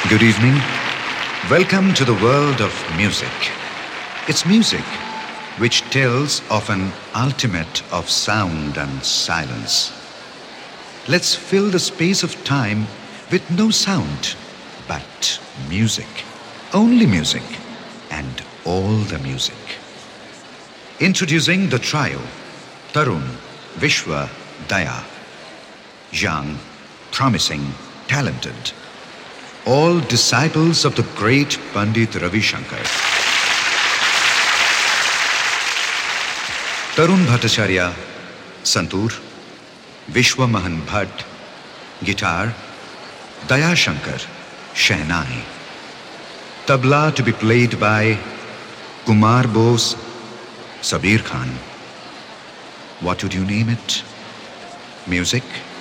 Good evening. Welcome to the world of music. It's music which tells of an ultimate of sound and silence. Let's fill the space of time with no sound, but music. Only music and all the music. Introducing the trio, Tarun, Vishwa, Daya. Young, promising, talented. All disciples of the great Pandit Ravi Shankar. Tarun Bhattacharya, Santur, Vishwa Mahan Bhatt, guitar, Daya Shankar, Shehnai. Tabla to be played by Kumar Bose, Sabir Khan. What would you name it? Music?